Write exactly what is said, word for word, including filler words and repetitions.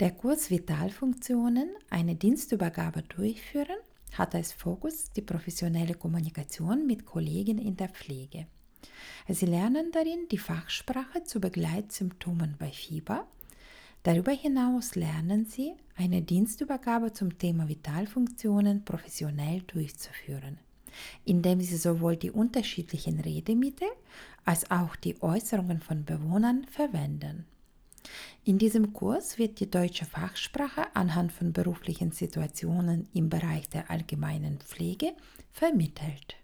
Der Kurs Vitalfunktionen, eine Dienstübergabe durchführen, hat als Fokus die professionelle Kommunikation mit Kollegen in der Pflege. Sie lernen darin die Fachsprache zu Begleitsymptomen bei Fieber. Darüber hinaus lernen sie, eine Dienstübergabe zum Thema Vitalfunktionen professionell durchzuführen, indem sie sowohl die unterschiedlichen Redemittel als auch die Äußerungen von Bewohnern verwenden. In diesem Kurs wird die deutsche Fachsprache anhand von beruflichen Situationen im Bereich der allgemeinen Pflege vermittelt.